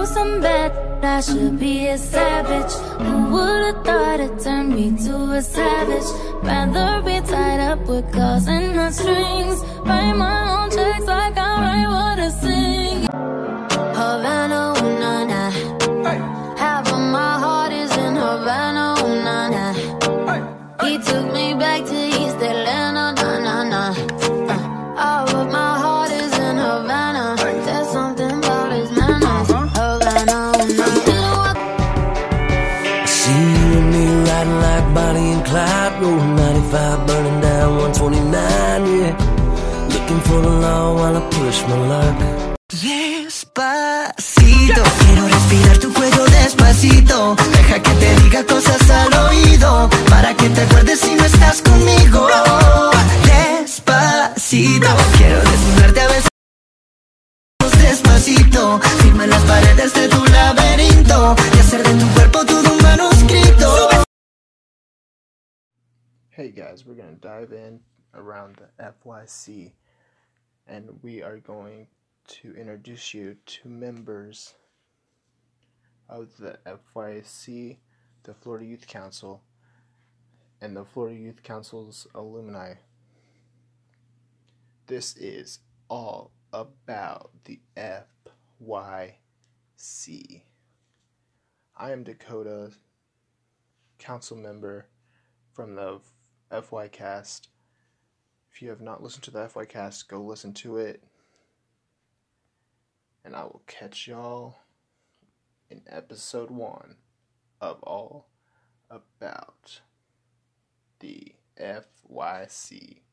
gross and bad, I should be a savage. Who would've thought it turned me to a savage? Rather be tied up with calls and not strings. Write my own checks like I write what I sing. Havana, ooh, nah, nah. Half of my heart is in Havana, ooh, nah, nah. He took me back to East Atlanta, nah, nah, nah. All of my heart is in Havana. There's something about his manners. Havana, ooh, nah. I see you and me riding like Bonnie and Clyde, rolling 95, burning down 129, yeah. Looking for the law while I push my luck. Despacito, quiero respirar tu cuello despacito. Deja que te diga cosas al oído, para que te acuerdes si no estás conmigo. Despacito, quiero desnudarte a besos despacito. Firma las paredes de tu laberinto y hacer de tu cuerpo todo un manuscrito. Hey guys, we're going to dive in around the FYC, and we are going to introduce you to members of the FYC, the Florida Youth Council, and the Florida Youth Council's alumni. This is all about the FYC. I am Dakota, council member from the FYcast. If you have not listened to the FYcast, go listen to it. And I will catch y'all in episode 1 of All About the FYC.